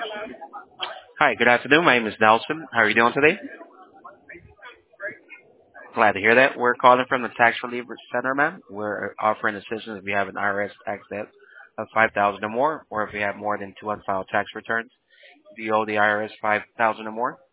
Hi, good afternoon. My name is Nelson. How are you doing today? Glad to hear that. We're calling from the Tax Relief Center, ma'am. We're offering assistance if you have an IRS tax debt of 5000 or more, or if you have more than two unfiled tax returns. Do you owe the IRS 5000 or more?